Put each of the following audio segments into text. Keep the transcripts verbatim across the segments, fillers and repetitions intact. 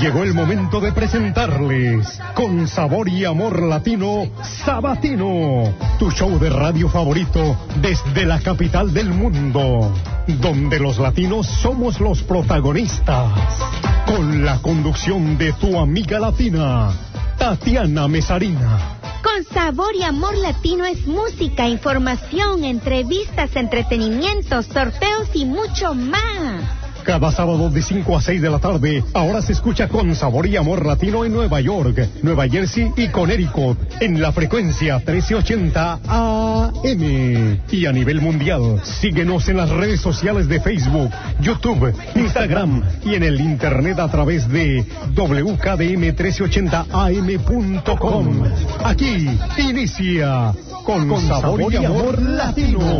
Llegó el momento de presentarles, con sabor y amor latino, Sabatino, tu show de radio favorito desde la capital del mundo, donde los latinos somos los protagonistas, con la conducción de tu amiga latina, Tatiana Mesarina. Con sabor y amor latino es música, información, entrevistas, entretenimientos, sorteos y mucho más. Cada sábado de cinco a seis de la tarde, ahora se escucha Con Sabor y Amor Latino en Nueva York, Nueva Jersey y Connecticut, en la frecuencia trece ochenta A M. Y a nivel mundial, síguenos en las redes sociales de Facebook, YouTube, Instagram y en el internet a través de w k d m trece ochenta a m punto com. Aquí inicia Con, Con Sabor, sabor y Amor Latino.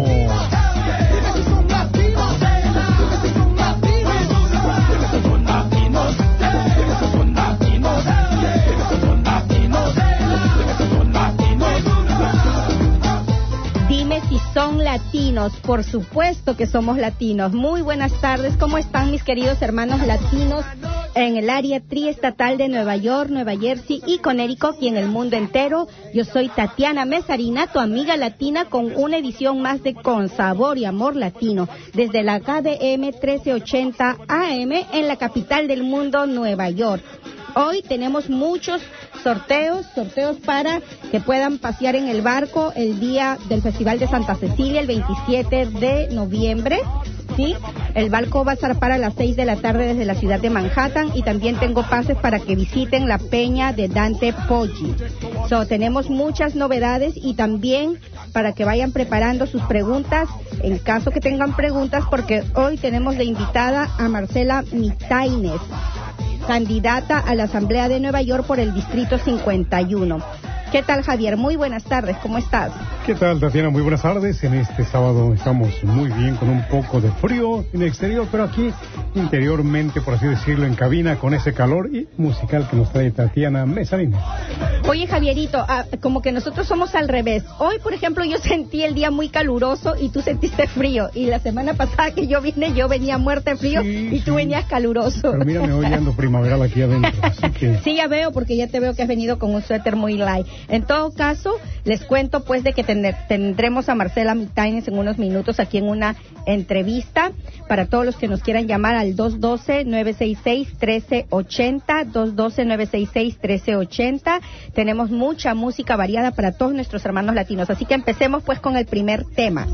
Si son latinos, por supuesto que somos latinos. Muy buenas tardes, ¿cómo están mis queridos hermanos latinos en el área triestatal de Nueva York, Nueva Jersey y Connecticut y en el mundo entero? Yo soy Tatiana Mesarina, tu amiga latina, con una edición más de Con Sabor y Amor Latino, desde la K D M trece ochenta A M en la capital del mundo, Nueva York. Hoy tenemos muchos sorteos, sorteos para que puedan pasear en el barco el día del Festival de Santa Cecilia, el veintisiete de noviembre. Sí, el barco va a zarpar a las seis de la tarde desde la ciudad de Manhattan y también tengo pases para que visiten la peña de Dante Poggi. So, tenemos muchas novedades y también para que vayan preparando sus preguntas, en caso que tengan preguntas, porque hoy tenemos de invitada a Marcela Mitaines, candidata a la Asamblea de Nueva York por el Distrito cincuenta y uno. ¿Qué tal, Javier? Muy buenas tardes, ¿cómo estás? ¿Qué tal, Tatiana? Muy buenas tardes. En este sábado estamos muy bien, con un poco de frío en el exterior, pero aquí interiormente, por así decirlo, en cabina, con ese calor y musical que nos trae Tatiana Mesarina. Oye, Javierito, ah, como que nosotros somos al revés. Hoy, por ejemplo, yo sentí el día muy caluroso y tú sentiste frío. Y la semana pasada que yo vine, yo venía muerta de frío sí, y tú sí. venías caluroso. Pero mírame, hoy ando primaveral aquí adentro. Así que... Sí, ya veo, porque ya te veo que has venido con un suéter muy light. En todo caso, les cuento pues de que ten- tendremos a Marcela Mitaines en unos minutos aquí en una entrevista para todos los que nos quieran llamar al dos uno dos, nueve seis seis, uno tres ocho cero, dos uno dos, nueve seis seis, uno tres ocho cero. Tenemos mucha música variada para todos nuestros hermanos latinos, así que empecemos pues con el primer tema.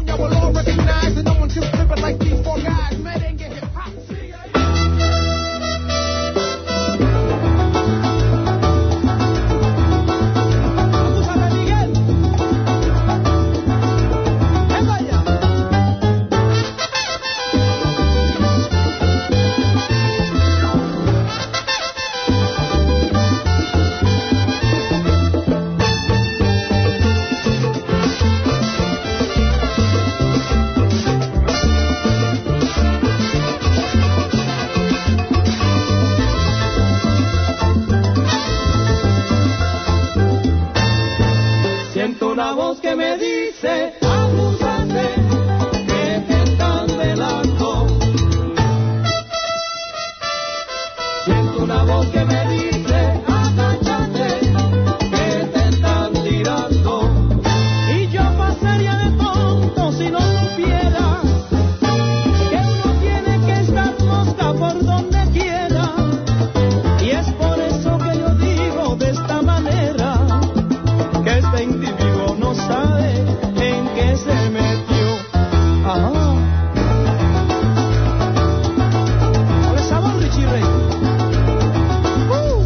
Una voz que me dice, abúsate, que te están velando. Siento una voz que me dice, agáchate, que te están tirando. Y yo pasaría de tonto si no supiera que uno tiene que estar mosca por donde quiera. Y es por eso que yo digo de esta manera, que este individuo no sabe en qué se metió. Ajá. Con el sabor Richie Ray. Uh.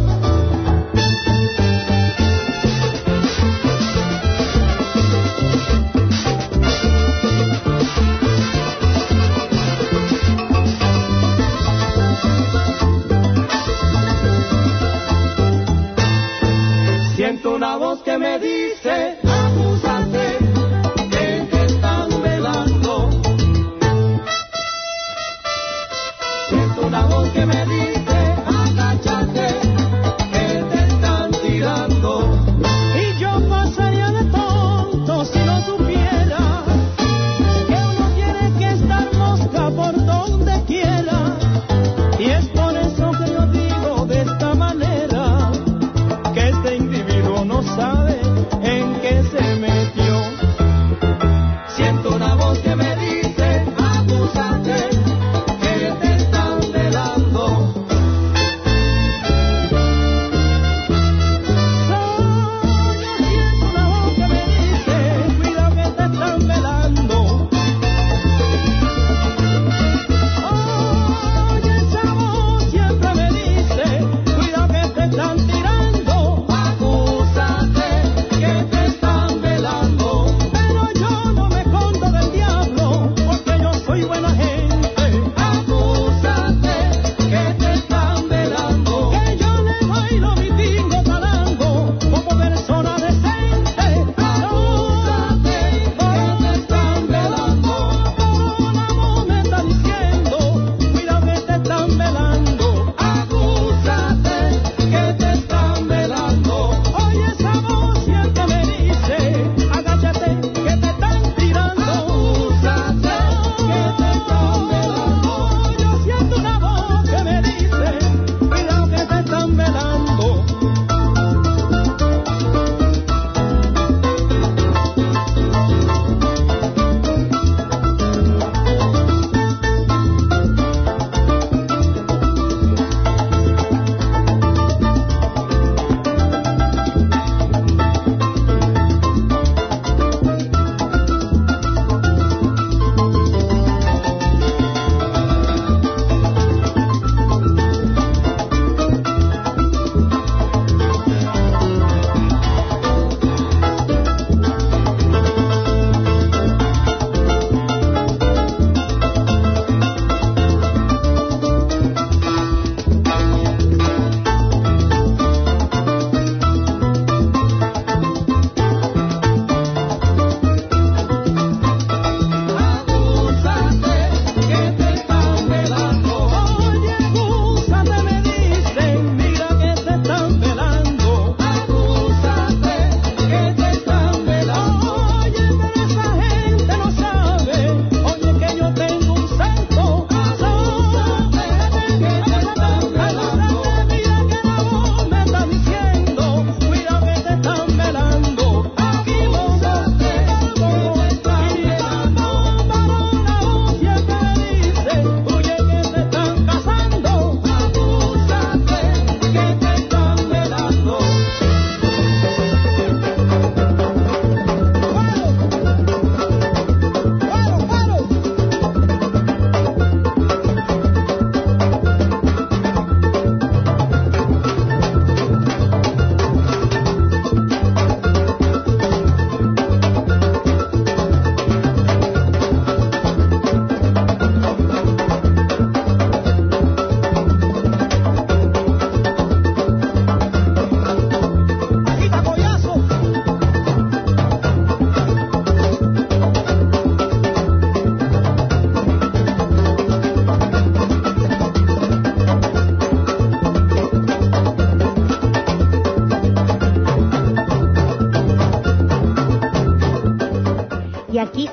Siento una voz que me dice, abúsate, que te están velando. Siento una voz que me dice, agáchate, que te están tirando. Y yo pasaría de tonto si no supiera que uno tiene que estar mosca por donde quiera. Y es por eso que yo digo de esta manera,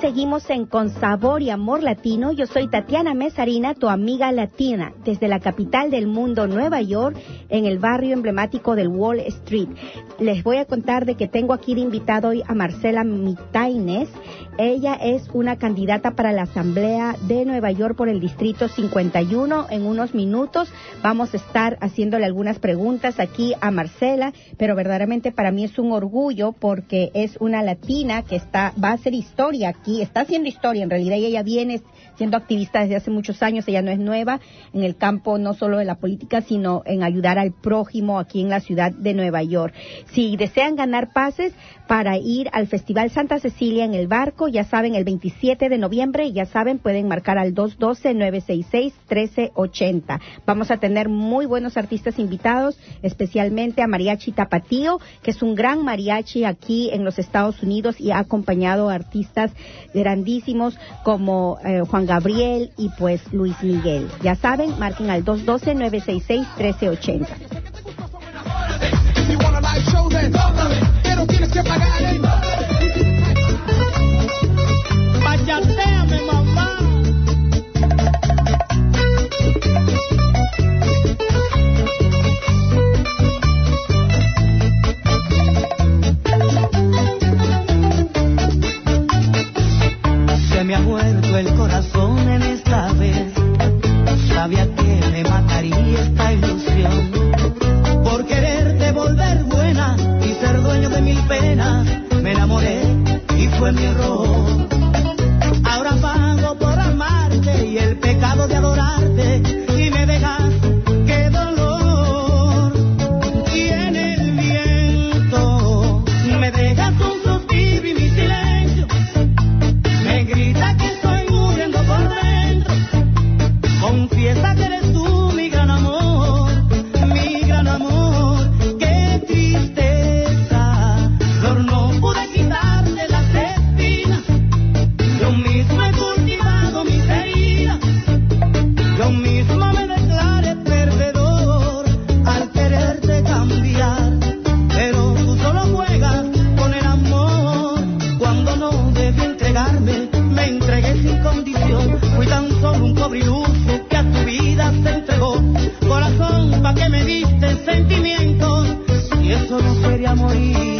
seguimos en Con Sabor y Amor Latino. Yo soy Tatiana Mesarina, tu amiga latina, desde la capital del mundo, Nueva York, en el barrio emblemático del Wall Street. Les voy a contar de que tengo aquí de invitado hoy a Marcela Mitaines. Ella es una candidata para la Asamblea de Nueva York por el Distrito cincuenta y uno. En unos minutos vamos a estar haciéndole algunas preguntas aquí a Marcela, pero verdaderamente para mí es un orgullo porque es una latina que está va a hacer historia aquí, está haciendo historia en realidad, y ella viene siendo activista desde hace muchos años. Ella no es nueva en el campo no solo de la política, sino en ayudar al prójimo aquí en la ciudad de Nueva York. Si desean ganar pases para ir al Festival Santa Cecilia en el Barco, ya saben, el veintisiete de noviembre, ya saben, pueden marcar al dos uno dos, nueve seis seis, uno tres ocho cero. Vamos a tener muy buenos artistas invitados, especialmente a Mariachi Tapatío, que es un gran mariachi aquí en los Estados Unidos y ha acompañado a artistas grandísimos como eh, Juan Gabriel y pues Luis Miguel. Ya saben, marquen al dos uno dos, nueve seis seis, uno tres ocho cero. Pero tienes que pagar el... Pachateame, mamá. Se me ha muerto el corazón en esta vez. Sabía que me mataría esta ilusión. Por quererte volver buena y ser dueño de mil penas, me enamoré y fue mi error. Ahora pago por amarte y el pecado de adorarte, y me dejas, qué dolor. Y en el viento me dejas un suspiro y mi silencio me grita que estoy muriendo por dentro. Confiesa que eres tú mi gran amor, mi gran amor. Qué tristeza, Flor, no pude quitarte las espinas. Yo mismo he cultivado mis heridas, yo mismo me declaré perdedor al quererte cambiar. Pero tú solo juegas con el amor, cuando no debí entregarme, me entregué sin condición. Fui tan solo un pobre iluso que a tu vida se entregó. Corazón, ¿pa' qué me diste sentimientos si eso no sería morir?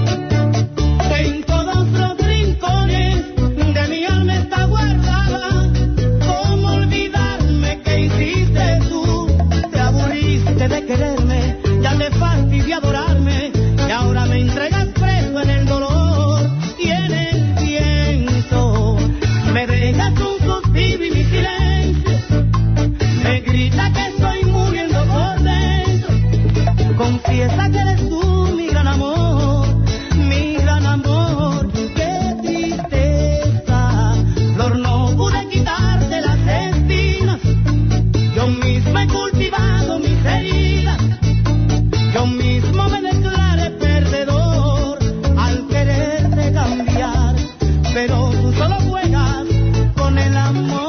En todos los rincones de mi alma está guardada. ¿Cómo olvidarme que hiciste tú? Te aburriste de quererme, ya te fastidié adorarme, y ahora me entregas preso en el dolor. Y en el viento me dejas un suspiro y mi silencio me grita que estoy muriendo por dentro. Confiesa que eres tú mi gran amor, mi gran amor. Qué tristeza, Flor, no pude quitarte las espinas. Yo mismo he cultivado mis heridas, yo mismo me declaré perdedor al quererte cambiar. Pero tú solo juegas con el amor.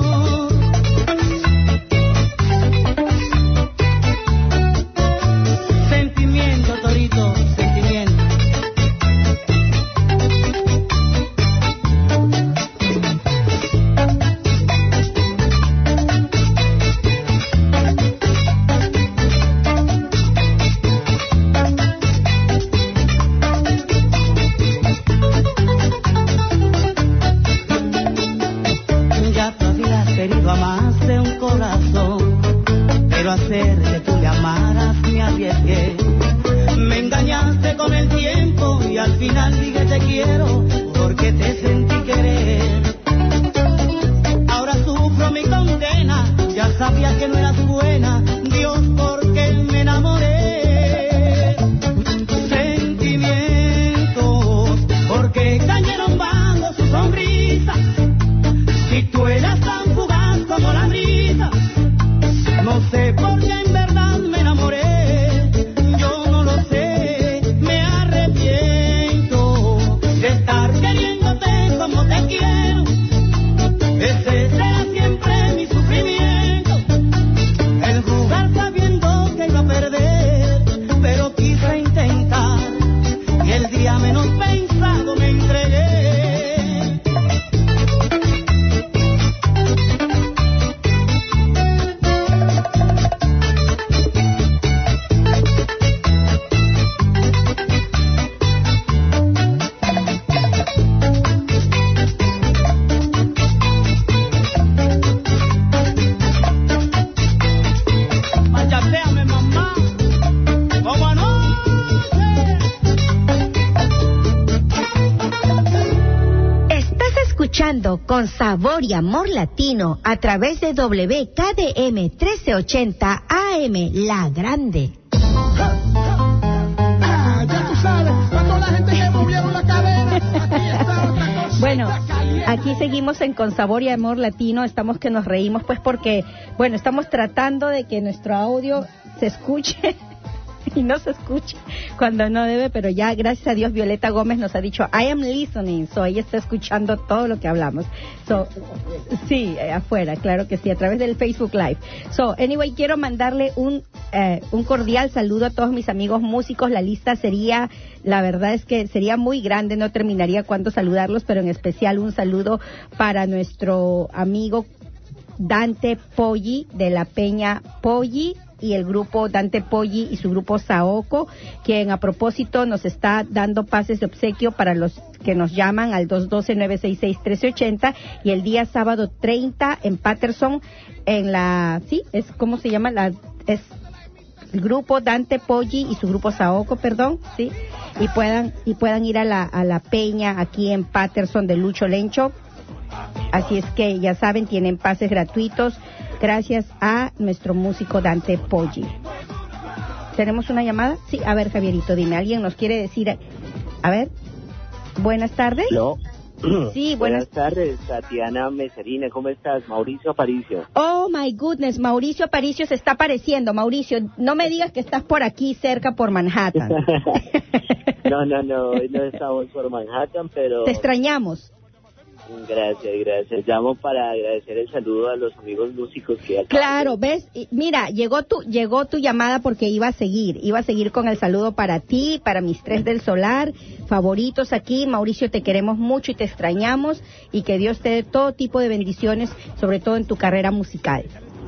Sentimiento, Torito, sentimiento. Ya tú habías querido a más de un corazón, pero hacer que tú le amaras me arriesgué. Me engañaste con el tiempo y al final dije te quiero porque te sentí querer. Ahora sufro mi condena, ya sabía que no eras buena, Dios, porque me enamoré. Sentimientos, porque cayeron bajo su sonrisa. Si tú eras tan fugaz como la brisa, no sé por qué en verdad me enamoré. Yo no lo sé, me arrepiento de estar queriéndote como te quiero. Ese será siempre mi sufrimiento, el jugar sabiendo que iba a perder, pero quise intentar y el día menos pensado me entregué. disfrutando con sabor y amor latino a través de W K D M trece ochenta A M La Grande. Ah, ya tú sabes, cuando la gente que movieron la cadera, aquí está otra cosa. Bueno, aquí seguimos en Con Sabor y Amor Latino, estamos que nos reímos pues porque, bueno, estamos tratando de que nuestro audio se escuche y no se escuche cuando no debe, pero ya gracias a Dios Violeta Gómez nos ha dicho I am listening, so ella está escuchando todo lo que hablamos. So, sí, afuera, claro que sí, a través del Facebook Live. So, anyway, quiero mandarle un eh, un cordial saludo a todos mis amigos músicos. La lista sería, la verdad es que sería muy grande, no terminaría cuánto saludarlos, pero en especial un saludo para nuestro amigo Dante Poggi de la Peña Poggi y el grupo Dante Poggi y su grupo Saoko, quien a propósito nos está dando pases de obsequio para los que nos llaman al dos uno dos, nueve seis seis, uno tres ocho cero y el día sábado treinta en Patterson, en la, sí, es, ¿cómo se llama? La, es el grupo Dante Poggi y su grupo Saoko, perdón, sí, y puedan, y puedan ir a la, a la peña aquí en Patterson de Lucho Lencho. Así es que ya saben, tienen pases gratuitos gracias a nuestro músico Dante Poggi. ¿Tenemos una llamada? Sí, a ver, Javierito, dime, ¿alguien nos quiere decir? A ver, buenas tardes. No. Sí, buenas... buenas tardes, Tatiana Meserina, ¿cómo estás? Mauricio Aparicio. Oh, my goodness, Mauricio Aparicio se está apareciendo. Mauricio, no me digas que estás por aquí cerca, por Manhattan. no, no, no, hoy no estamos por Manhattan, pero... Te extrañamos. Gracias, gracias. Llamo para agradecer el saludo a los amigos músicos que... Claro, ves, mira, llegó tu llegó tu llamada porque iba a seguir, iba a seguir con el saludo para ti, para mis tres del solar, favoritos aquí. Mauricio, te queremos mucho y te extrañamos y que Dios te dé todo tipo de bendiciones, sobre todo en tu carrera musical.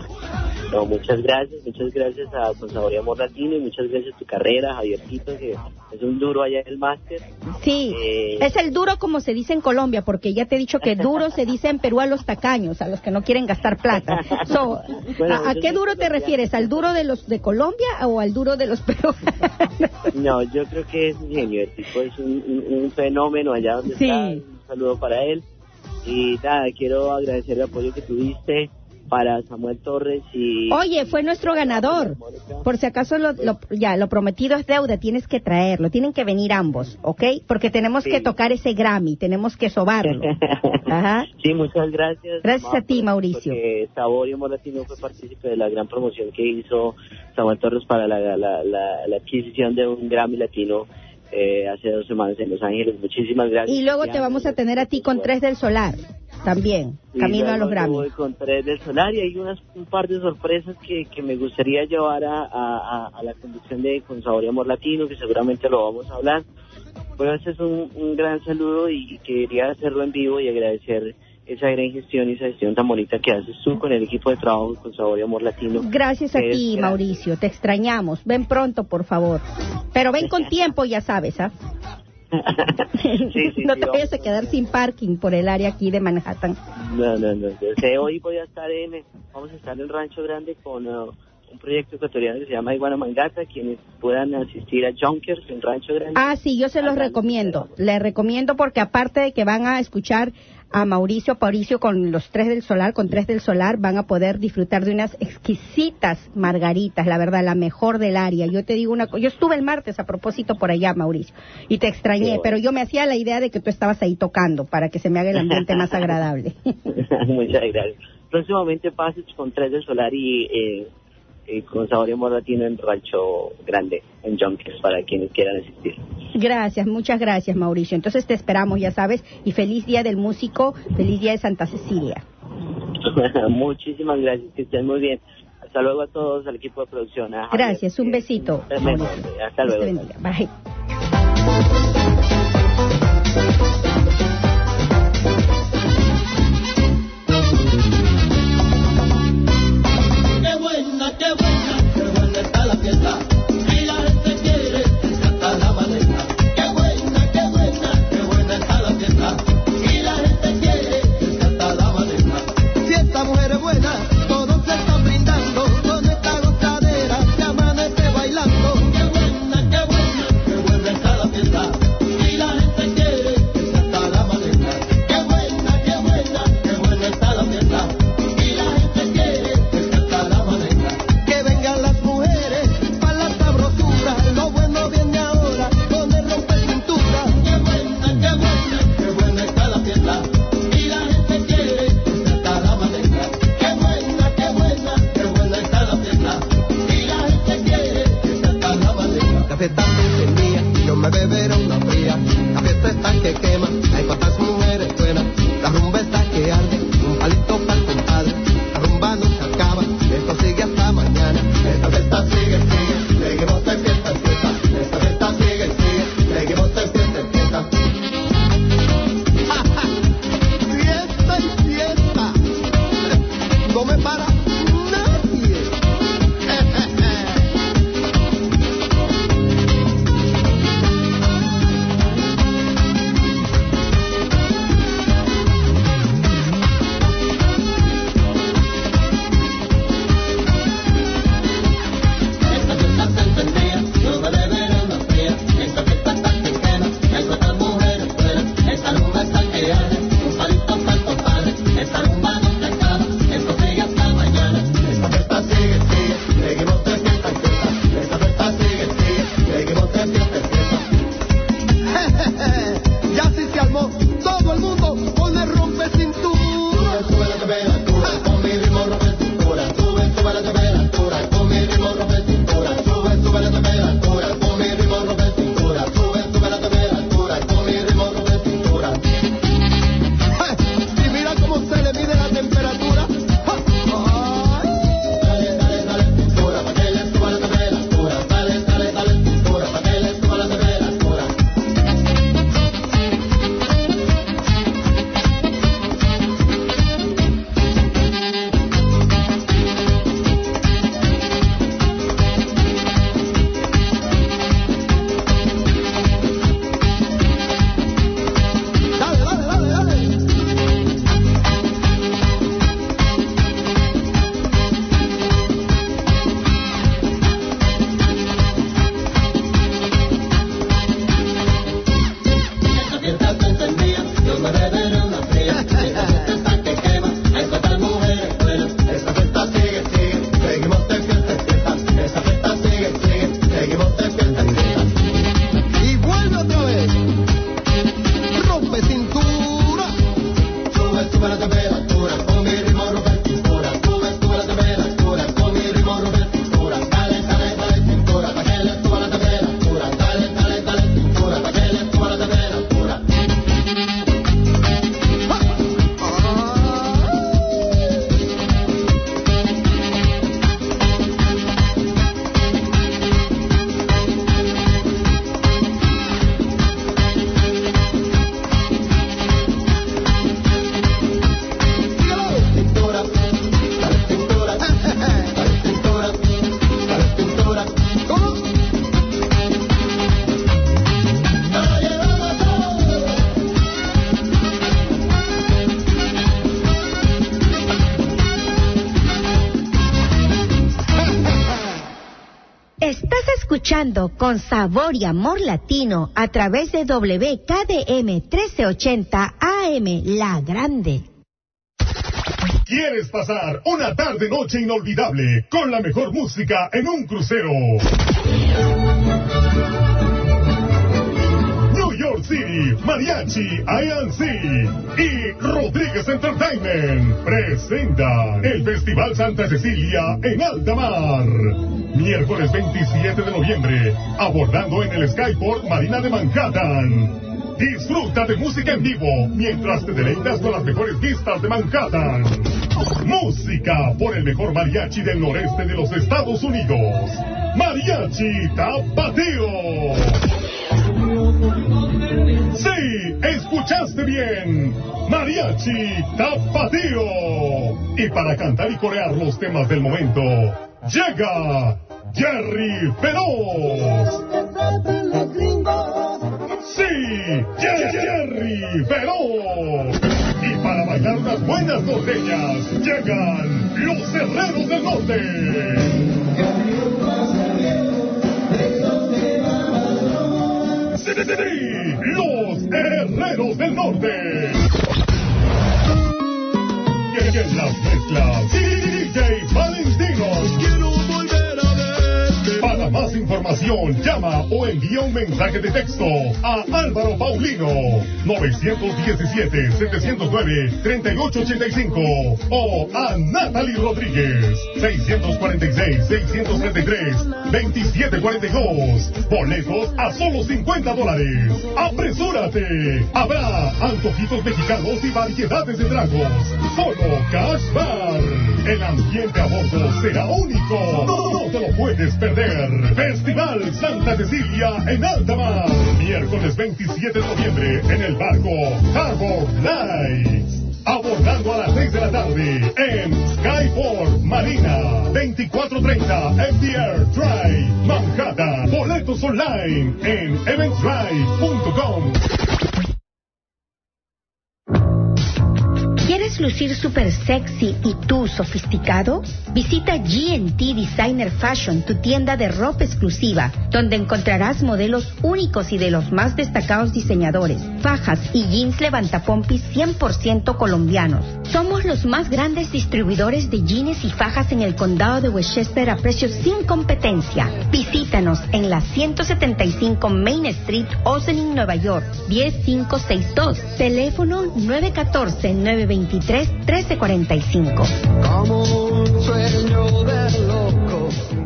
No, muchas gracias, muchas gracias a Con Sabor y Amor Latino y muchas gracias a tu carrera, Javiercito, que es un duro allá en el máster. Sí, eh... es el duro como se dice en Colombia, porque ya te he dicho que duro se dice en Perú a los tacaños, a los que no quieren gastar plata. So, bueno, ¿a, ¿a qué duro te refieres? ¿Al duro de los de Colombia o al duro de los peruanos? No, yo creo que es un genio, el tipo es un, un, un fenómeno allá donde sí. está. Un saludo para él. Y nada, quiero agradecer el apoyo que tuviste para Samuel Torres y... Oye, fue nuestro ganador. Por si acaso lo, lo, ya, lo prometido es deuda, tienes que traerlo, tienen que venir ambos, ¿ok? Porque tenemos sí. que tocar ese Grammy, tenemos que sobarlo. Ajá. Sí, muchas gracias. Gracias a ti, Mauricio. Porque Sabor y Amor Latino fue partícipe de la gran promoción que hizo Samuel Torres para la, la, la, la, la adquisición de un Grammy Latino eh, hace dos semanas en Los Ángeles. Muchísimas gracias. Y luego te vamos a tener a ti con Tres del Solar. También, camino a los Grammy. Voy con Tres del Solar y hay unas, un par de sorpresas que, que me gustaría llevar a, a, a la conducción de Con Sabor y Amor Latino, que seguramente lo vamos a hablar. Bueno, este es un, un gran saludo y quería hacerlo en vivo y agradecer esa gran gestión y esa gestión tan bonita que haces tú con el equipo de trabajo Con Sabor y Amor Latino. Gracias a ti, gran... Mauricio, te extrañamos. Ven pronto, por favor. Pero ven con tiempo, ya sabes, ¿ah? ¿eh? sí, sí, no sí, te vayas vamos, a quedar sin parking por el área aquí de Manhattan. No, no, no. Desde hoy voy a estar en, vamos a estar en Rancho Grande con uh, un proyecto ecuatoriano que se llama Iguana Mangata, quienes puedan asistir a Junkers en Rancho Grande. Ah, sí, yo se los recomiendo. Les recomiendo porque aparte de que van a escuchar a Mauricio Aparicio con los Tres del Solar, con Tres del Solar, van a poder disfrutar de unas exquisitas margaritas, la verdad, la mejor del área. Yo te digo una cosa, yo estuve el martes a propósito por allá, Mauricio, y te extrañé, bueno. Pero yo me hacía la idea de que tú estabas ahí tocando para que se me haga el ambiente más agradable. Muchas gracias. Próximamente pases con Tres del Solar y... Eh, Eh, con Sabor y Amor Latino en Rancho Grande, en Junkers, para quienes quieran asistir. Gracias, muchas gracias, Mauricio. Entonces te esperamos, ya sabes, y feliz Día del Músico, feliz Día de Santa Cecilia. Muchísimas gracias, que estén muy bien. Hasta luego a todos, al equipo de producción. A gracias, Javier, un besito. Tremendo. Hasta luego. Dios te bendiga. Bye. Qué buena, qué buena está la fiesta, y la gente quiere cantar la balena. Qué buena, qué buena, qué buena está la fiesta, y la gente quiere cantar la balena. Si esta mujer es buena, todos se están brindando, con esta gozadera se amanece bailando. Qué buena, qué buena, qué buena. escuchando Con Sabor y Amor Latino a través de W K D M trece ochenta A M La Grande. ¿Quieres pasar una tarde-noche inolvidable con la mejor música en un crucero? New York City, Mariachi, I N C y Rodríguez Entertainment presentan el Festival Santa Cecilia en Alta Mar. Miércoles veintisiete de noviembre, abordando en el Skyport Marina de Manhattan. Disfruta de música en vivo mientras te deleitas con las mejores vistas de Manhattan. Música por el mejor mariachi del noreste de los Estados Unidos. Mariachi Tapatio. Sí, escuchaste bien. Mariachi Tapatio. Y para cantar y corear los temas del momento, llega Jerry Feroz. Sí, Jerry Feroz. Y para bailar unas buenas norteñas, llegan los Herreros del Norte. Sí, sí, sí, los Herreros del Norte. Y en las mezclas, D J Valentino. Quiero volver a verte. Para más información, llama o envía un mensaje de texto a Álvaro Paulino, nueve uno siete, siete cero nueve, tres ocho ocho cinco, o a Natalie Rodríguez, seis cuatro seis, seis tres tres, dos siete cuatro dos. Boletos a solo cincuenta dólares. ¡Apresúrate! Habrá antojitos mexicanos y variedades de tragos. Solo Cash Bar. El ambiente a bordo será único. No te lo puedes perder. Festival Santa Cecilia en Alta Mar. Miércoles veintisiete de noviembre en el barco Harbor Lights. Abordando a las seis de la tarde en Skyport Marina. veinticuatro treinta F D R Drive, Manhattan. Boletos online en eventbrite punto com. ¿Quieres lucir super sexy y tú sofisticado? Visita G and T Designer Fashion, tu tienda de ropa exclusiva, donde encontrarás modelos únicos y de los más destacados diseñadores, fajas y jeans levantapompis cien por ciento colombianos. Somos los más grandes distribuidores de jeans y fajas en el condado de Westchester a precios sin competencia. Visítanos en la ciento setenta y cinco Main Street, Ossining, Nueva York, diez cinco seis dos. Teléfono nueve uno cuatro, nueve dos tres, uno tres cuatro cinco. Como un sueño de loco.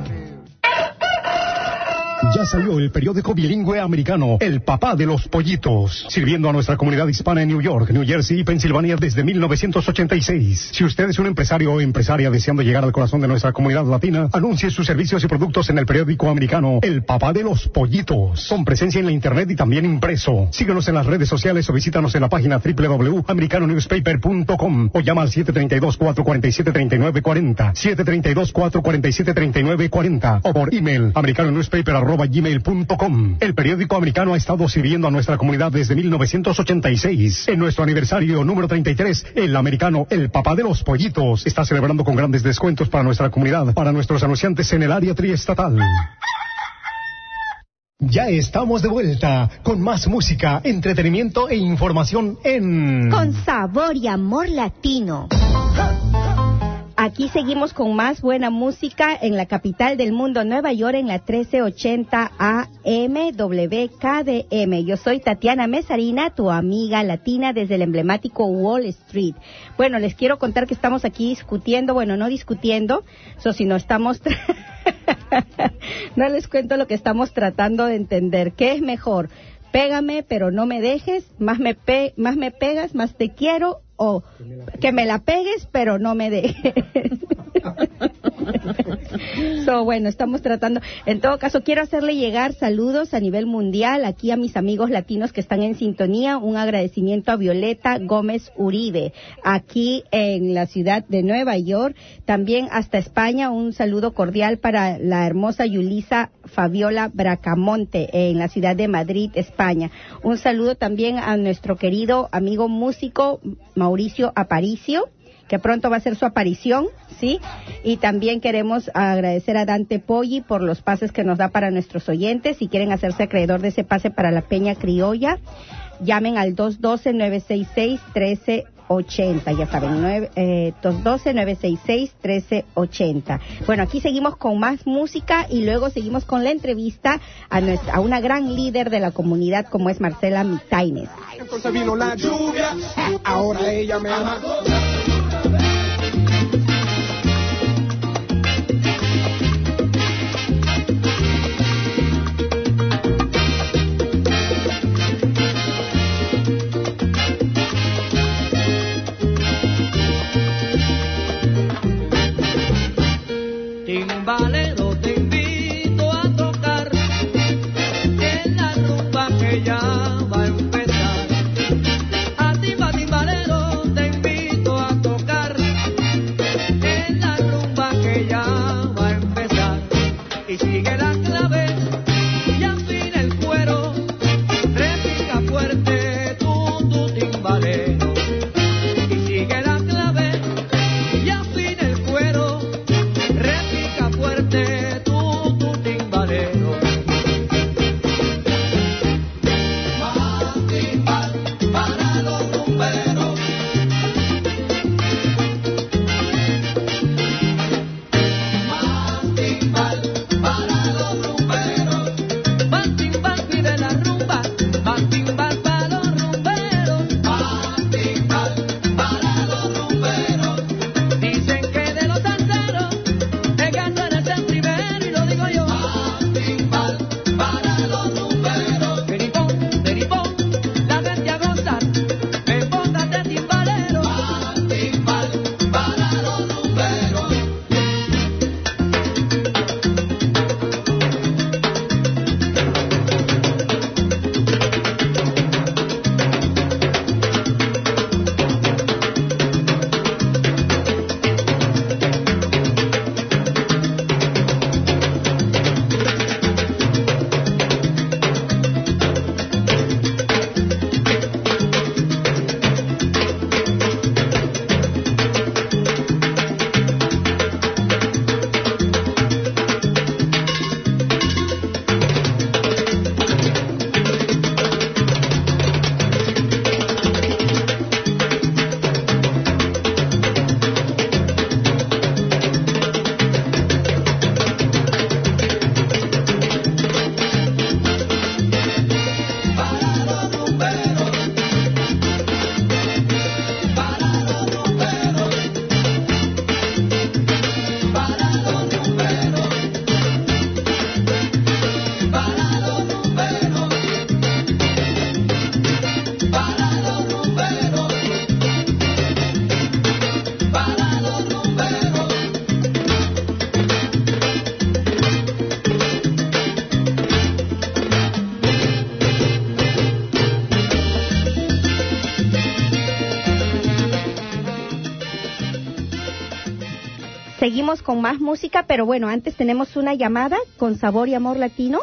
Ya salió el periódico bilingüe americano, El Papá de los Pollitos, sirviendo a nuestra comunidad hispana en New York, New Jersey y Pensilvania desde mil novecientos ochenta y seis. Si usted es un empresario o empresaria deseando llegar al corazón de nuestra comunidad latina, anuncie sus servicios y productos en el periódico americano, El Papá de los Pollitos, con presencia en la internet y también impreso. Síguenos en las redes sociales o visítanos en la página doble u doble u doble u punto americano newspaper punto com o llama al siete tres dos, cuatro cuatro siete, tres nueve cuatro cero, siete tres dos, cuatro cuatro siete, tres nueve cuatro cero o por email americanonewspaper arroba gmail punto com. El periódico americano ha estado sirviendo a nuestra comunidad desde mil novecientos ochenta y seis. En nuestro aniversario número treinta y tres, el americano El Papá de los Pollitos está celebrando con grandes descuentos para nuestra comunidad, para nuestros anunciantes en el área triestatal. Ya estamos de vuelta con más música, entretenimiento e información en Con Sabor y Amor Latino. Aquí seguimos con más buena música en la capital del mundo, Nueva York, en la trece ochenta A M W K D M. Yo soy Tatiana Mesarina, tu amiga latina desde el emblemático Wall Street. Bueno, les quiero contar que estamos aquí discutiendo, bueno, no discutiendo, so, sino estamos... no les cuento lo que estamos tratando de entender. ¿Qué es mejor? Pégame, pero no me dejes, más me, pe más me pegas, más te quiero, o que me la pegues, pero no me dejes. So, bueno, estamos tratando. En todo caso, quiero hacerle llegar saludos a nivel mundial aquí a mis amigos latinos que están en sintonía. Un agradecimiento a Violeta Gómez Uribe, aquí en la ciudad de Nueva York. También hasta España, un saludo cordial para la hermosa Yulisa Fabiola Bracamonte, en la ciudad de Madrid, España. Un saludo también a nuestro querido amigo músico Mauricio Aparicio, que pronto va a hacer su aparición, ¿sí? Y también queremos agradecer a Dante Poggi por los pases que nos da para nuestros oyentes. Si quieren hacerse acreedor de ese pase para la Peña Criolla, llamen al dos uno dos, nueve seis seis, uno tres ocho cero, ya saben, nueve, eh, dos uno dos, nueve seis seis, uno tres ocho cero. Bueno, aquí seguimos con más música y luego seguimos con la entrevista a, nuestra, a una gran líder de la comunidad como es Marcela Mitaines. Entonces vino la lluvia, ahora ella me ama. Timbalero, te invito a tocar en la rumba que ya va a empezar. A timba, timbalero, te invito a tocar en la rumba que ya va a empezar. Y sigue la clave y afina el cuero, repica fuerte tú, tu timbalero. Y sigue la clave y afina el cuero, repica fuerte tú, tu timbalero. Más timbal para los rumberos. Más timbal para los rumberos. Más timbal pide la rumba. Más timbal para los rumberos. Más timbal para los rumberos. Dicen que de los salseros el Garzón es el primero y lo digo yo. Más timbal para los rumberos. Peripón, peripón, la gente a gozar, enfócate timbalero. Más timbal para los rumberos. Seguimos con más música, pero bueno, antes tenemos una llamada con Sabor y Amor Latino.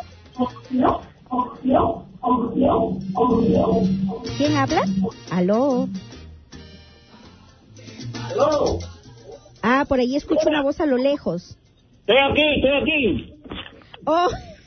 ¿Quién habla? Aló. Aló. Ah, por ahí escucho una voz a lo lejos. Estoy aquí, estoy aquí. Oh.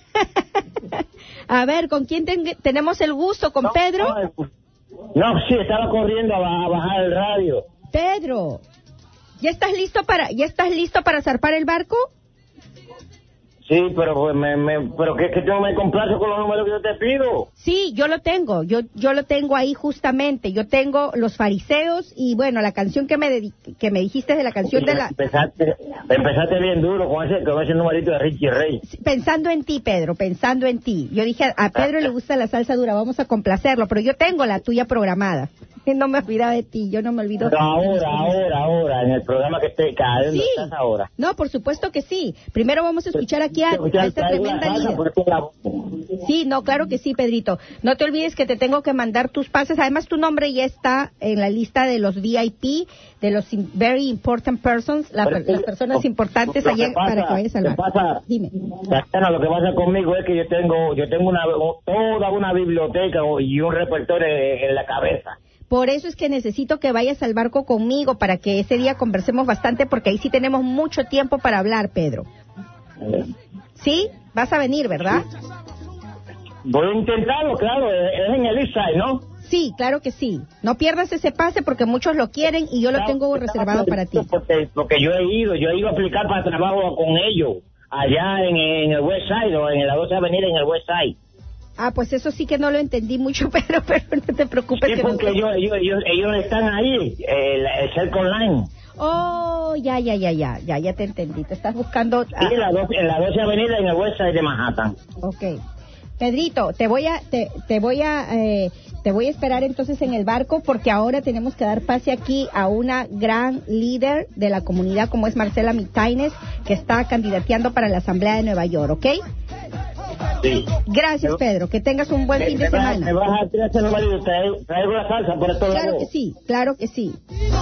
A ver, ¿con quién ten- tenemos el gusto? ¿Con no, Pedro? No, no, sí, estaba corriendo a, ba- a bajar el radio. Pedro, ¿ya estás listo para ya estás listo para zarpar el barco? Sí, pero pues, me, me, pero que, que yo me complazo con los números que yo te pido. Sí, yo lo tengo, yo yo lo tengo ahí justamente. Yo tengo Los Fariseos y bueno, la canción que me dedi- que me dijiste de la canción Sí, de la empezaste, empezaste bien duro con ese, con ese numerito de Richie Rey. Pensando en ti, Pedro, pensando en ti. Yo dije, a Pedro le gusta la salsa dura, vamos a complacerlo, pero yo tengo la tuya programada. No me olvidaba de ti, yo no me olvido. Pero ahora, ahora, ahora, en el programa que esté, cada vez Sí. estás ahora. No, por supuesto que sí. Primero vamos a escuchar aquí a, Escuchar, a esta traigo tremenda la salsa, líder. porque la- Sí, no, claro que sí, Pedrito. No te olvides que te tengo que mandar tus pases. Además, tu nombre ya está en la lista de los V I P, de los in- Very Important Persons, la- Pero es que- las personas importantes lo allá que pasa- para que vayas al ¿qué bar. pasa? Dime. Tatiana, lo que pasa conmigo es que yo tengo yo tengo una toda una biblioteca y un repertorio en la cabeza. Por eso es que necesito que vayas al barco conmigo para que ese día conversemos bastante, porque ahí sí tenemos mucho tiempo para hablar, Pedro. ¿Sí? Vas a venir, ¿verdad? Voy a intentarlo, claro, es en el East Side, ¿no? Sí, claro que sí. No pierdas ese pase porque muchos lo quieren y yo lo tengo reservado para ti. Porque, porque yo he ido, yo he ido a aplicar para trabajo con ellos, allá en, en el West Side, o en la doce Avenida en el West Side. Ah, pues eso sí que no lo entendí mucho, pero, pero no te preocupes. Sí, que porque no... ellos, ellos, ellos, ellos están ahí, el, el Circle Line. Oh, ya, ya, ya, ya, ya, ya te entendí. Te estás buscando... Sí, en la doce, en la doce Avenida en el West Side de Manhattan. Ok. Pedrito, te voy a, te, te voy a, eh, te voy a esperar entonces en el barco, porque ahora tenemos que dar pase aquí a una gran líder de la comunidad como es Marcela Mitaines, que está candidateando para la Asamblea de Nueva York, ¿ok? Sí. Gracias, Pedro. Que tengas un buen me, fin de me semana. Va, me vas a tirar ese marido, traigo, traigo la salsa por estos lados. Claro que sí, claro que sí.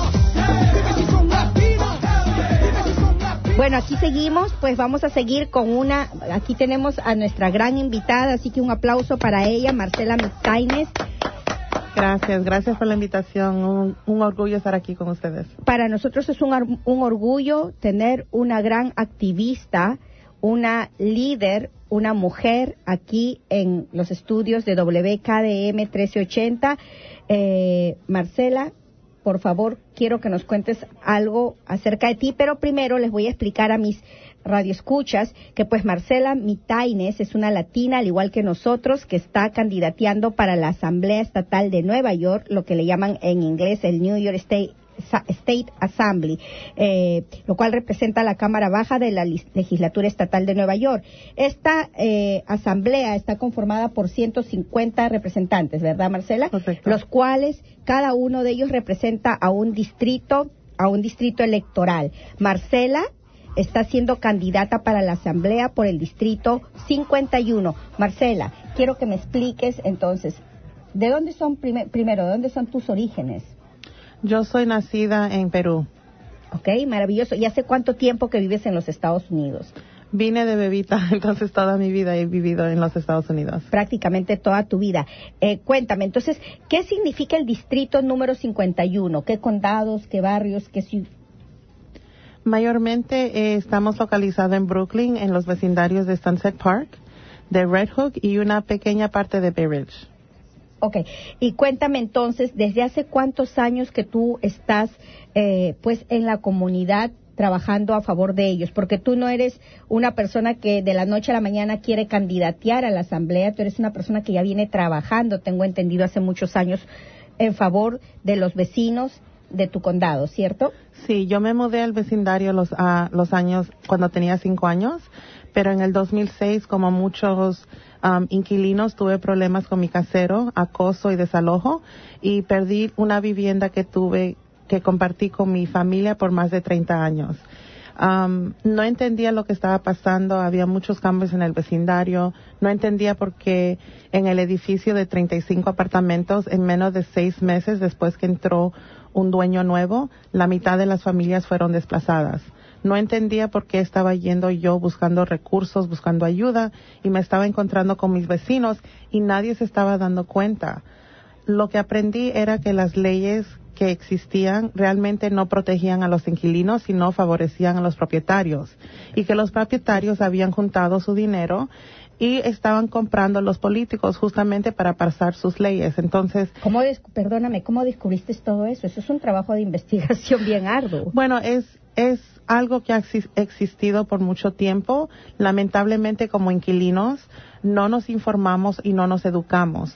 Bueno, aquí seguimos, pues vamos a seguir con una, aquí tenemos a nuestra gran invitada, así que un aplauso para ella, Marcela Mitaines. Gracias, gracias por la invitación, un, un orgullo estar aquí con ustedes. Para nosotros es un, un orgullo tener una gran activista, una líder, una mujer aquí en los estudios de W K D M trece ochenta. Eh, Marcela, por favor, quiero que nos cuentes algo acerca de ti, pero primero les voy a explicar a mis radioescuchas que pues Marcela Mitaines es una latina, al igual que nosotros, que está candidateando para la Asamblea Estatal de Nueva York, lo que le llaman en inglés el New York State State Assembly, eh, lo cual representa la Cámara Baja de la Legislatura Estatal de Nueva York. Esta eh, asamblea está conformada por ciento cincuenta representantes, ¿verdad, Marcela? Perfecto. Los cuales cada uno de ellos representa a un distrito, a un distrito electoral. Marcela está siendo candidata para la asamblea por el distrito cincuenta y uno. Marcela, quiero que me expliques entonces, ¿de dónde son prim- primero, de dónde son tus orígenes? Yo soy nacida en Perú. Ok, maravilloso. ¿Y hace cuánto tiempo que vives en los Estados Unidos? Vine de bebita, entonces toda mi vida he vivido en los Estados Unidos. Prácticamente toda tu vida. Eh, cuéntame, entonces, ¿qué significa el distrito número cincuenta y uno? ¿Qué condados, qué barrios, qué ciudades? Mayormente eh, estamos localizados en Brooklyn, en los vecindarios de Sunset Park, de Red Hook y una pequeña parte de Bay Ridge. Ok, y cuéntame entonces, ¿desde hace cuántos años que tú estás eh, pues en la comunidad trabajando a favor de ellos? Porque tú no eres una persona que de la noche a la mañana quiere candidatear a la asamblea, tú eres una persona que ya viene trabajando, tengo entendido, hace muchos años en favor de los vecinos de tu condado, ¿cierto? Sí, yo me mudé al vecindario los, uh, los años cuando tenía cinco años, pero en el dos mil seis, como muchos um, inquilinos, tuve problemas con mi casero, acoso y desalojo, y perdí una vivienda que tuve, que compartí con mi familia por más de treinta años. Um, no entendía lo que estaba pasando, había muchos cambios en el vecindario, no entendía por qué en el edificio de treinta y cinco apartamentos, en menos de seis meses después que entró un dueño nuevo, la mitad de las familias fueron desplazadas. No entendía por qué estaba yendo yo buscando recursos, buscando ayuda, y me estaba encontrando con mis vecinos y nadie se estaba dando cuenta. Lo que aprendí era que las leyes que existían realmente no protegían a los inquilinos, sino favorecían a los propietarios, y que los propietarios habían juntado su dinero y estaban comprando a los políticos justamente para pasar sus leyes. Entonces, ¿Cómo des- perdóname, ¿cómo descubriste todo eso? Eso es un trabajo de investigación bien arduo. bueno, es es algo que ha exis- existido por mucho tiempo. Lamentablemente, como inquilinos, no nos informamos y no nos educamos.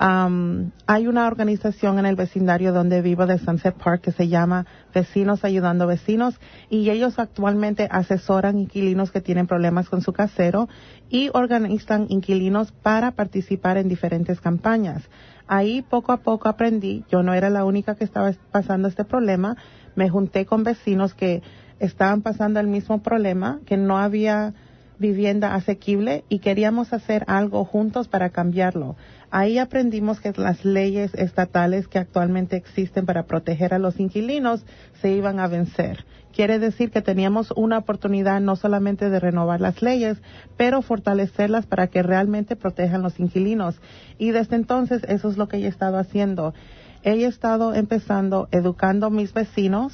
Um, hay una organización en el vecindario donde vivo de Sunset Park que se llama Vecinos Ayudando Vecinos, y ellos actualmente asesoran inquilinos que tienen problemas con su casero y organizan inquilinos para participar en diferentes campañas. Ahí poco a poco aprendí, yo no era la única que estaba pasando este problema, me junté con vecinos que estaban pasando el mismo problema, que no había vivienda asequible y queríamos hacer algo juntos para cambiarlo. Ahí aprendimos que las leyes estatales que actualmente existen para proteger a los inquilinos se iban a vencer. Quiere decir que teníamos una oportunidad no solamente de renovar las leyes, pero fortalecerlas para que realmente protejan los inquilinos. Y desde entonces eso es lo que he estado haciendo. he estado empezando, educando a mis vecinos,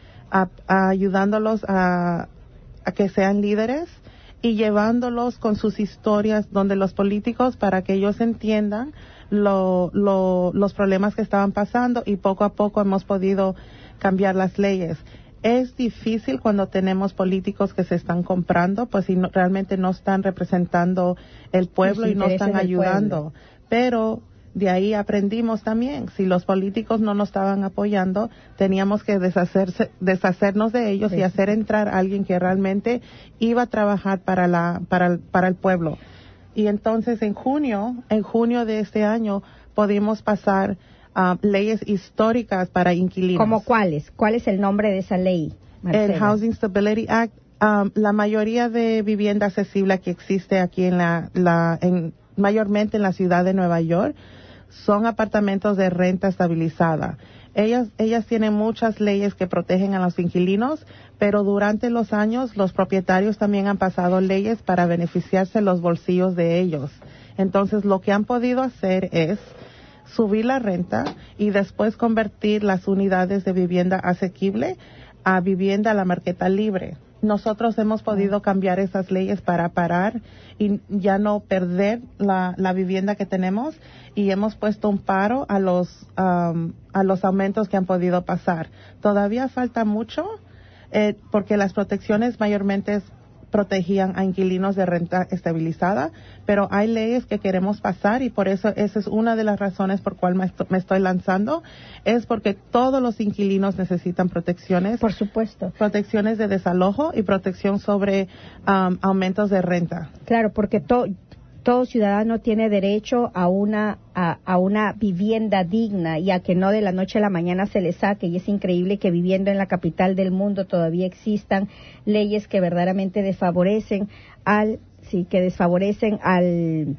a, a ayudándolos a, a que sean líderes y llevándolos con sus historias donde los políticos, para que ellos entiendan lo, lo, los problemas que estaban pasando, y poco a poco hemos podido cambiar las leyes. Es difícil cuando tenemos políticos que se están comprando, pues si no, realmente no están representando el pueblo y no están ayudando. Pero de ahí aprendimos también, si los políticos no nos estaban apoyando, teníamos que deshacerse, deshacernos de ellos sí. y hacer entrar a alguien que realmente iba a trabajar para la, para el, para el pueblo. Y entonces en junio, en junio de este año, pudimos pasar uh, leyes históricas para inquilinos. ¿Cómo cuáles? ¿Cuál es el nombre de esa ley, Marcela? El Housing Stability Act. Um, la mayoría de vivienda accesible que existe aquí en la, la en, mayormente en la ciudad de Nueva York, son apartamentos de renta estabilizada. Ellas, ellas tienen muchas leyes que protegen a los inquilinos, pero durante los años los propietarios también han pasado leyes para beneficiarse los bolsillos de ellos. Entonces lo que han podido hacer es subir la renta y después convertir las unidades de vivienda asequible a vivienda a la marqueta libre. Nosotros hemos podido cambiar esas leyes para parar y ya no perder la, la vivienda que tenemos, y hemos puesto un paro a los um, a los aumentos que han podido pasar. Todavía falta mucho eh, porque las protecciones mayormente protegían a inquilinos de renta estabilizada, pero hay leyes que queremos pasar, y por eso esa es una de las razones por cual me, est- me estoy lanzando, es porque todos los inquilinos necesitan protecciones. Por supuesto. Protecciones de desalojo y protección sobre um, aumentos de renta. Claro, porque to- todo ciudadano tiene derecho a una a, a una vivienda digna, y a que no de la noche a la mañana se le saque. Y es increíble que viviendo en la capital del mundo todavía existan leyes que verdaderamente desfavorecen al sí que desfavorecen al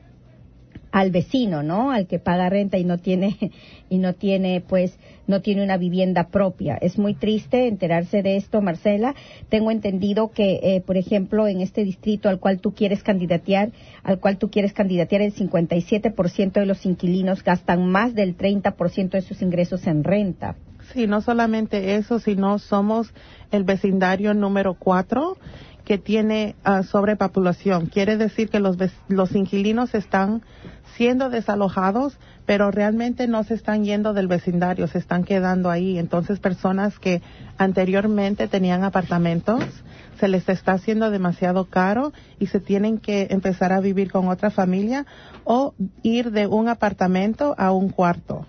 al vecino, ¿no? Al que paga renta y no tiene y no tiene pues no tiene una vivienda propia. Es muy triste enterarse de esto, Marcela. Tengo entendido que eh, por ejemplo, en este distrito al cual tú quieres candidatear, al cual tú quieres candidatear, el cincuenta y siete por ciento de los inquilinos gastan más del treinta por ciento de sus ingresos en renta. Sí, no solamente eso, sino somos el vecindario número cuatro que tiene uh, sobrepopulación. Quiere decir que los, los inquilinos están siendo desalojados, pero realmente no se están yendo del vecindario, se están quedando ahí. Entonces, personas que anteriormente tenían apartamentos, se les está haciendo demasiado caro y se tienen que empezar a vivir con otra familia o ir de un apartamento a un cuarto.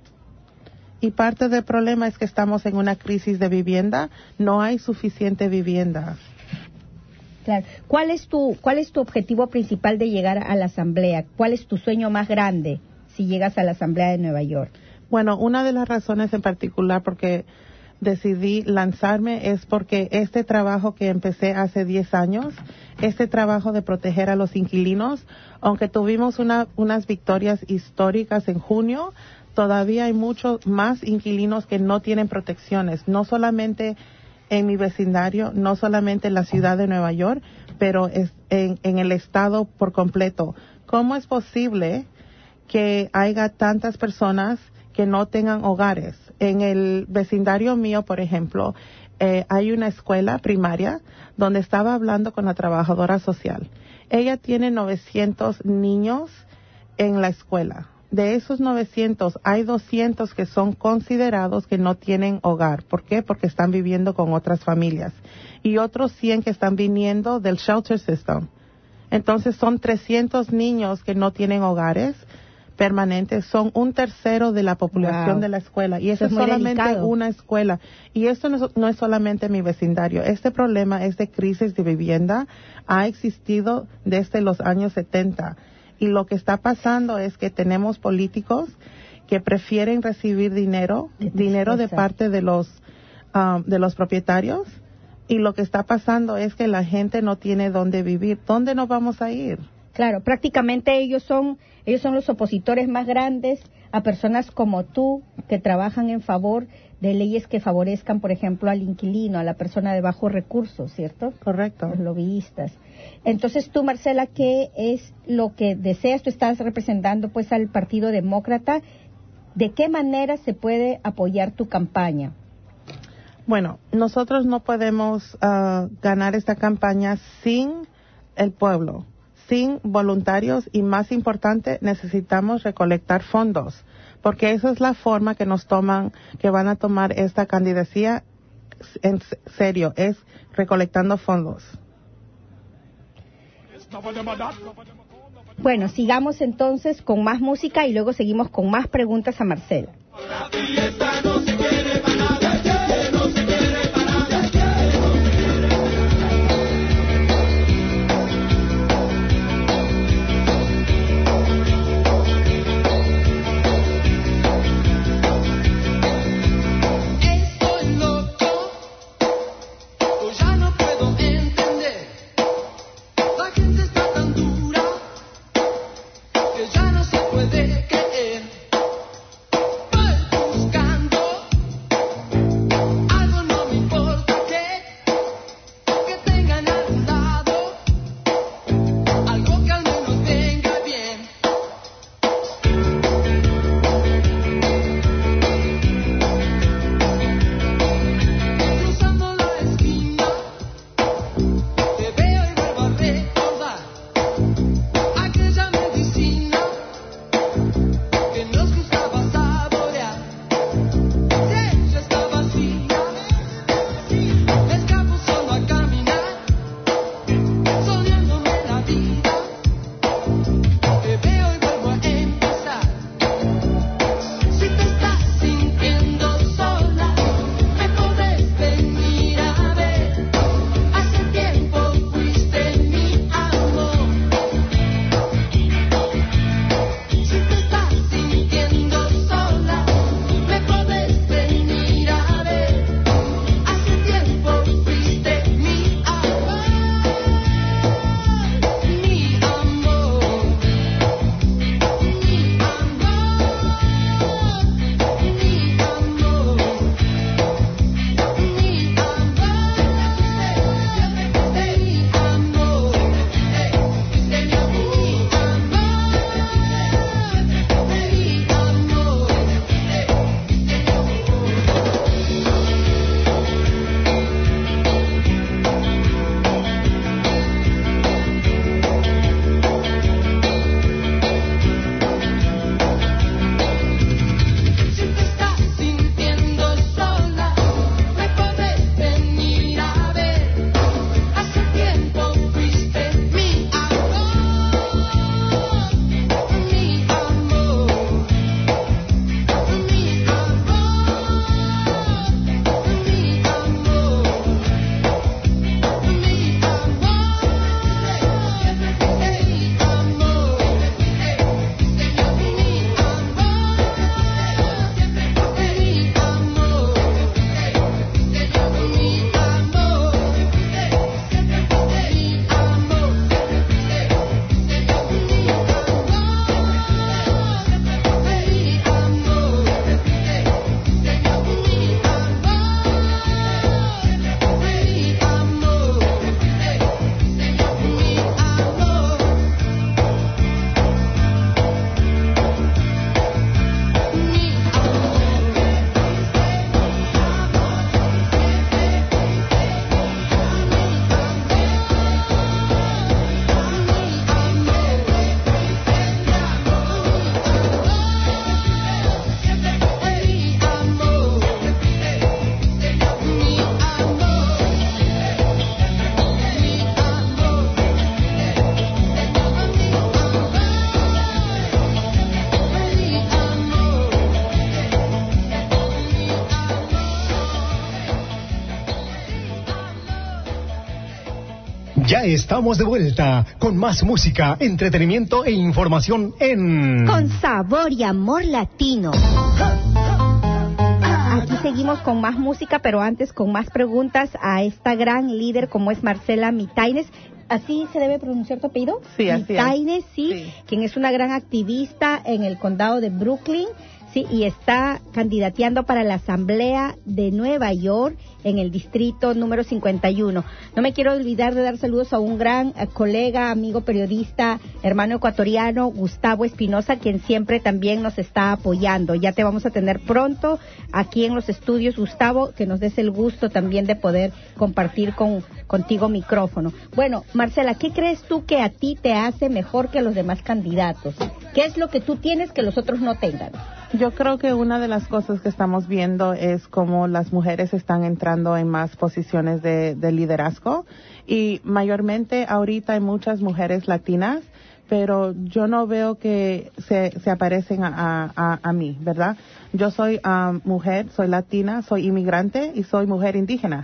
Y parte del problema es que estamos en una crisis de vivienda, no hay suficiente vivienda. Claro. ¿Cuál es tu cuál es tu objetivo principal de llegar a la asamblea? ¿Cuál es tu sueño más grande si llegas a la asamblea de Nueva York? Bueno, una de las razones en particular porque decidí lanzarme es porque este trabajo que empecé hace diez años, este trabajo de proteger a los inquilinos, aunque tuvimos una, unas victorias históricas en junio, todavía hay muchos más inquilinos que no tienen protecciones, no solamente en mi vecindario, no solamente en la ciudad de Nueva York, pero es en, en el estado por completo. ¿Cómo es posible que haya tantas personas que no tengan hogares? En el vecindario mío, por ejemplo, eh, hay una escuela primaria donde estaba hablando con la trabajadora social. Ella tiene novecientos niños en la escuela. De esos novecientos, hay doscientos que son considerados que no tienen hogar. ¿Por qué? Porque están viviendo con otras familias. Y otros cien que están viniendo del shelter system. Entonces, son trescientos niños que no tienen hogares permanentes. Son un tercero de la población wow. de la escuela. Y eso, eso es, es solamente delicado. Una escuela. Y esto no es, no es solamente mi vecindario. Este problema, esta crisis de vivienda, ha existido desde los años setenta. Y lo que está pasando es que tenemos políticos que prefieren recibir dinero, dinero de parte de los um, de los propietarios, y lo que está pasando es que la gente no tiene dónde vivir. ¿Dónde nos vamos a ir? Claro, prácticamente ellos son ellos son los opositores más grandes a personas como tú que trabajan en favor de leyes que favorezcan, por ejemplo, al inquilino, a la persona de bajos recursos, ¿cierto? Correcto. Los lobbyistas. Entonces tú, Marcela, ¿qué es lo que deseas? Tú estás representando pues al Partido Demócrata. ¿De qué manera se puede apoyar tu campaña? Bueno, nosotros no podemos uh, ganar esta campaña sin el pueblo, sin voluntarios y, más importante, necesitamos recolectar fondos, porque esa es la forma que nos toman, que van a tomar esta candidatura en serio, es recolectando fondos. Bueno, sigamos entonces con más música y luego seguimos con más preguntas a Marcela. Ya estamos de vuelta con más música, entretenimiento e información en... Con sabor y amor latino. Aquí seguimos con más música, pero antes con más preguntas a esta gran líder como es Marcela Mitaines. ¿Así se debe pronunciar tu apellido? Sí, así Mitaines, es. sí, sí, quien es una gran activista en el condado de Brooklyn. Sí, y está candidateando para la Asamblea de Nueva York en el distrito número cincuenta y uno. No me quiero olvidar de dar saludos a un gran eh, colega, amigo periodista, hermano ecuatoriano, Gustavo Espinosa, quien siempre también nos está apoyando. Ya te vamos a tener pronto aquí en los estudios, Gustavo, que nos des el gusto también de poder compartir con contigo micrófono. Bueno, Marcela, ¿qué crees tú que a ti te hace mejor que a los demás candidatos? ¿Qué es lo que tú tienes que los otros no tengan? Yo creo que una de las cosas que estamos viendo es cómo las mujeres están entrando en más posiciones de, de liderazgo y mayormente ahorita hay muchas mujeres latinas, pero yo no veo que se, se aparecen a, a, a mí, ¿verdad? Yo soy um, mujer, soy latina, soy inmigrante y soy mujer indígena.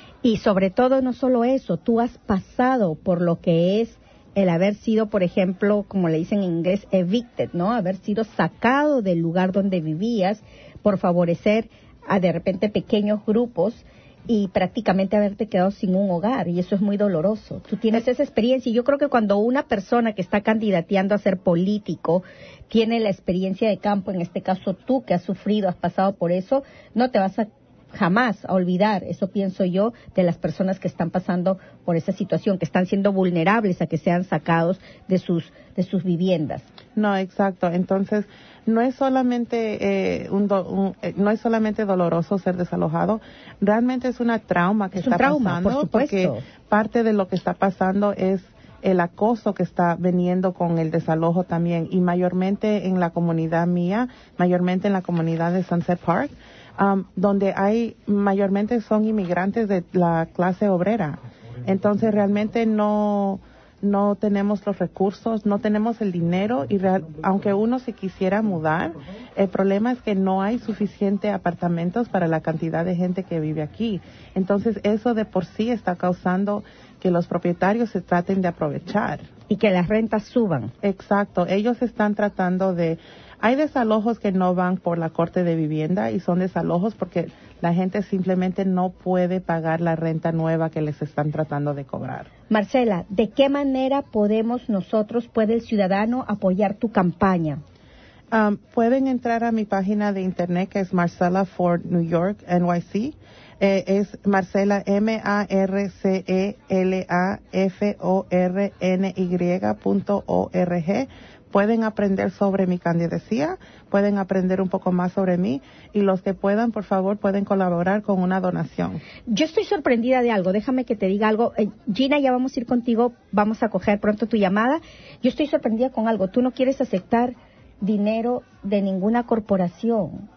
Y sobre todo no solo eso, tú has pasado por lo que es el haber sido, por ejemplo, como le dicen en inglés, evicted, ¿no? Haber sido sacado del lugar donde vivías por favorecer a de repente pequeños grupos y prácticamente haberte quedado sin un hogar, y eso es muy doloroso. Tú tienes esa experiencia y yo creo que cuando una persona que está candidateando a ser político tiene la experiencia de campo, en este caso tú que has sufrido, has pasado por eso, no te vas a jamás a olvidar, eso pienso yo, de las personas que están pasando por esa situación, que están siendo vulnerables a que sean sacados de sus de sus viviendas. No, exacto. Entonces, no es solamente eh, un, do, un eh, no es solamente doloroso ser desalojado, realmente es una trauma que es está un trauma, pasando, por supuesto. Porque parte de lo que está pasando es el acoso que está veniendo con el desalojo también, y mayormente en la comunidad mía, mayormente en la comunidad de Sunset Park, Um, donde hay mayormente son inmigrantes de la clase obrera. Entonces realmente no no tenemos los recursos, no tenemos el dinero y real, aunque uno se quisiera mudar, el problema es que no hay suficiente apartamentos para la cantidad de gente que vive aquí. Entonces eso de por sí está causando que los propietarios se traten de aprovechar. Y que las rentas suban. Exacto, ellos están tratando de... Hay desalojos que no van por la Corte de Vivienda y son desalojos porque la gente simplemente no puede pagar la renta nueva que les están tratando de cobrar. Marcela, ¿de qué manera podemos nosotros, puede el ciudadano apoyar tu campaña? Um, pueden entrar a mi página de internet que es Marcela for New York N Y C. Eh, es Marcela, M A R C E L A F O R N Y punto O R G. Pueden aprender sobre mi candidatura, pueden aprender un poco más sobre mí y los que puedan, por favor, pueden colaborar con una donación. Yo estoy sorprendida de algo, déjame que te diga algo. Eh, Gina, ya vamos a ir contigo, vamos a coger pronto tu llamada. Yo estoy sorprendida con algo, tú no quieres aceptar dinero de ninguna corporación.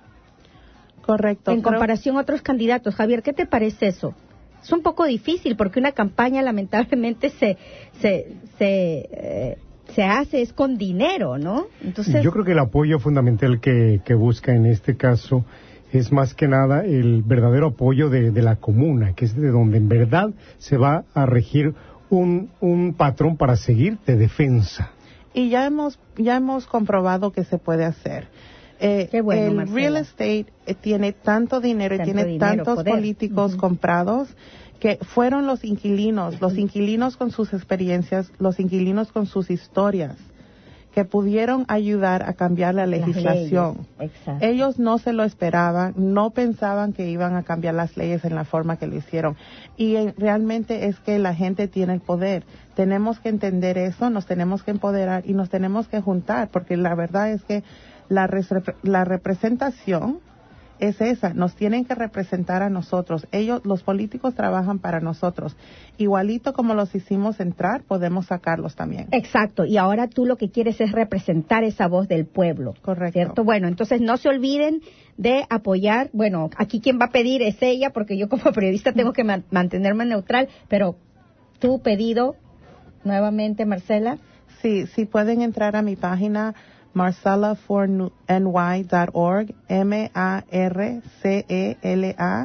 Correcto. En creo... comparación a otros candidatos. Javier, ¿qué te parece eso? Es un poco difícil porque una campaña lamentablemente se... se, se eh, se hace es con dinero, ¿no? Entonces yo creo que el apoyo fundamental que, que busca en este caso es más que nada el verdadero apoyo de, de la comuna, que es de donde en verdad se va a regir un, un patrón para seguir de defensa. Y ya hemos ya hemos comprobado que se puede hacer. Eh, Qué bueno, el Marcela. real estate eh, tiene tanto dinero Tanto y tiene dinero, tantos poder. políticos uh-huh. comprados que fueron los inquilinos, los inquilinos con sus experiencias, los inquilinos con sus historias, que pudieron ayudar a cambiar la legislación. Ellos no se lo esperaban, no pensaban que iban a cambiar las leyes en la forma que lo hicieron. Y eh, realmente es que la gente tiene el poder. Tenemos que entender eso, nos tenemos que empoderar y nos tenemos que juntar, porque la verdad es que la, res- la representación es esa, nos tienen que representar a nosotros. Ellos, los políticos trabajan para nosotros. Igualito como los hicimos entrar, podemos sacarlos también. Exacto, y ahora tú lo que quieres es representar esa voz del pueblo. Correcto. ¿Cierto? Bueno, entonces no se olviden de apoyar, bueno, aquí quien va a pedir es ella, porque yo como periodista tengo que man- mantenerme neutral, pero tu pedido, nuevamente, Marcela. Sí, sí pueden entrar a mi página marcela for N Y punto org, M A R C E L A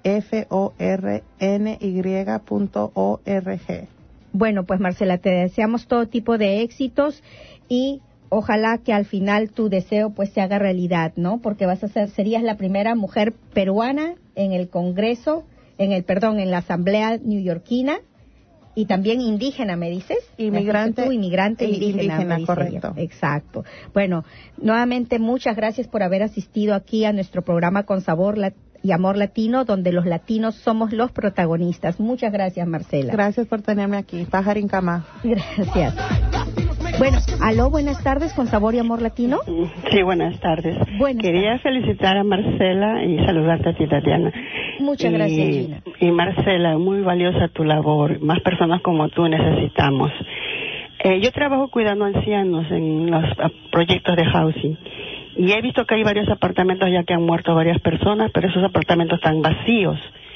F O R N Y punto O R G. Bueno, pues Marcela, te deseamos todo tipo de éxitos y ojalá que al final tu deseo pues se haga realidad, ¿no? Porque vas a ser, serías la primera mujer peruana en el Congreso, en el, perdón, en la Asamblea neoyorquina Y también indígena, ¿me dices? Inmigrante. Tú, inmigrante, e indígena. indígena, me dice correcto. ella. Exacto. Bueno, nuevamente muchas gracias por haber asistido aquí a nuestro programa Con Sabor Lat- y Amor Latino, donde los latinos somos los protagonistas. Muchas gracias, Marcela. Gracias por tenerme aquí. Pajarín Cama. Gracias. Bueno, aló, buenas tardes, Con Sabor y Amor Latino. Sí, buenas tardes. Buenas Quería tardes. felicitar a Marcela y saludarte a ti, Tatiana. Muchas y, gracias, Gina. Y Marcela, muy valiosa tu labor. Más personas como tú necesitamos. Eh, yo trabajo cuidando ancianos en los a, proyectos de housing. Y he visto que hay varios apartamentos ya que han muerto varias personas, pero esos apartamentos están vacíos.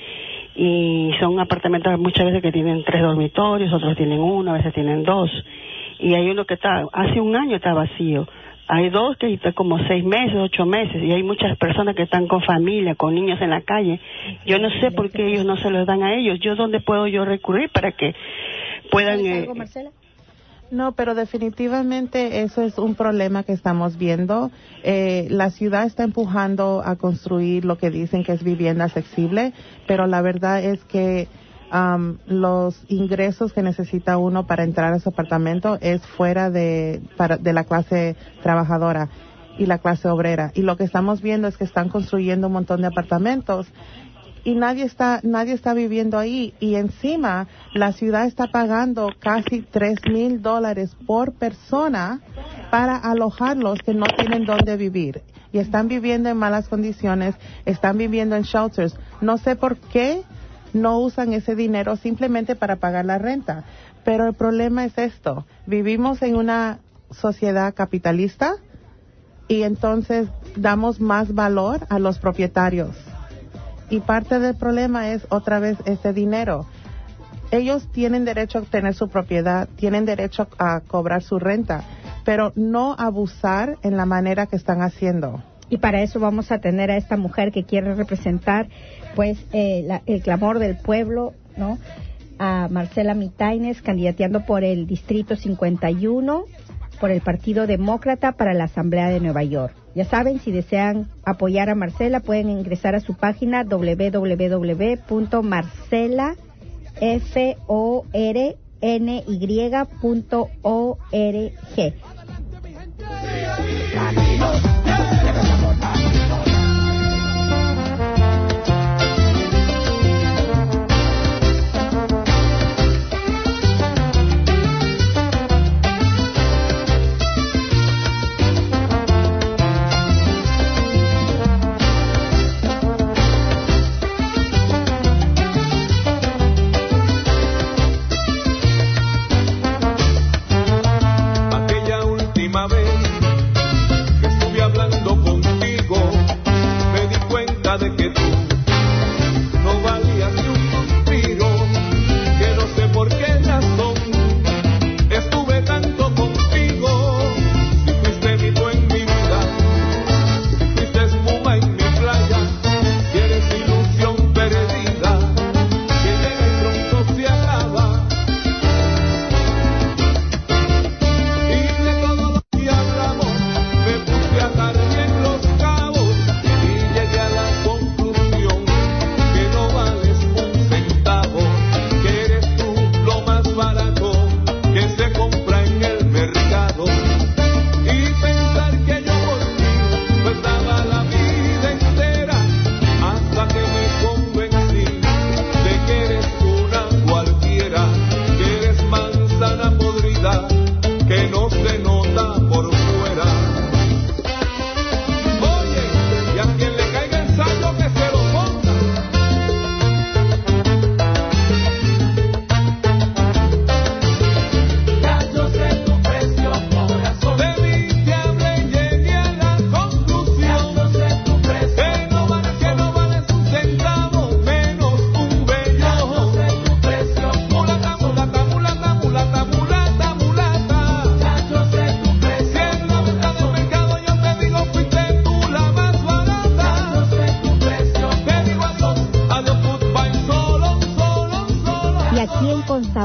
Y son apartamentos muchas veces que tienen tres dormitorios, otros tienen uno, a veces tienen dos. Y hay uno que está, hace un año está vacío. Hay dos que están como seis meses, ocho meses, y hay muchas personas que están con familia, con niños en la calle. Yo no sé por qué ellos no se los dan a ellos. ¿Yo dónde puedo yo recurrir para que puedan... ¿Sabes Eh, algo, Marcela? No, pero definitivamente eso es un problema que estamos viendo. Eh, la ciudad está empujando a construir lo que dicen que es vivienda accesible, pero la verdad es que um, los ingresos que necesita uno para entrar a su apartamento es fuera de, para, de la clase trabajadora y la clase obrera. Y lo que estamos viendo es que están construyendo un montón de apartamentos y nadie está nadie está viviendo ahí, y encima la ciudad está pagando casi tres mil dólares por persona para alojarlos que no tienen dónde vivir y están viviendo en malas condiciones, están viviendo en shelters. No sé por qué no usan ese dinero simplemente para pagar la renta, pero el problema es esto: vivimos en una sociedad capitalista y entonces damos más valor a los propietarios. Y parte del problema es otra vez ese dinero. Ellos tienen derecho a obtener su propiedad, tienen derecho a cobrar su renta, pero no abusar en la manera que están haciendo. Y para eso vamos a tener a esta mujer que quiere representar, pues, eh, la, el clamor del pueblo, ¿no? A Marcela Mitaines, candidateando por el Distrito cincuenta y uno, por el Partido Demócrata para la Asamblea de Nueva York. Ya saben, si desean apoyar a Marcela, pueden ingresar a su página doble u doble u doble u punto marcela forny punto org. Aquella última vez que estuve a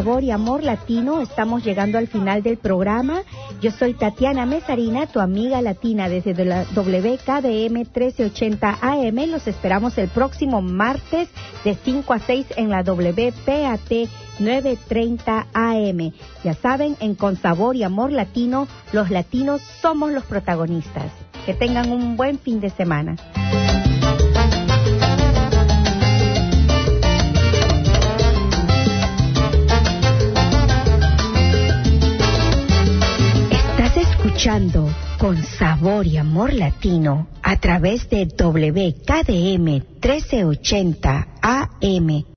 Sabor y Amor Latino estamos llegando al final del programa. Yo soy Tatiana Mesarina, tu amiga latina desde la W K D M trece ochenta A M. Los esperamos el próximo martes de cinco a seis en la W P A T nueve treinta A M. Ya saben, en Con Sabor y Amor Latino, los latinos somos los protagonistas. Que tengan un buen fin de semana. Estás escuchando Con Sabor y Amor Latino a través de W K D M trece ochenta A M.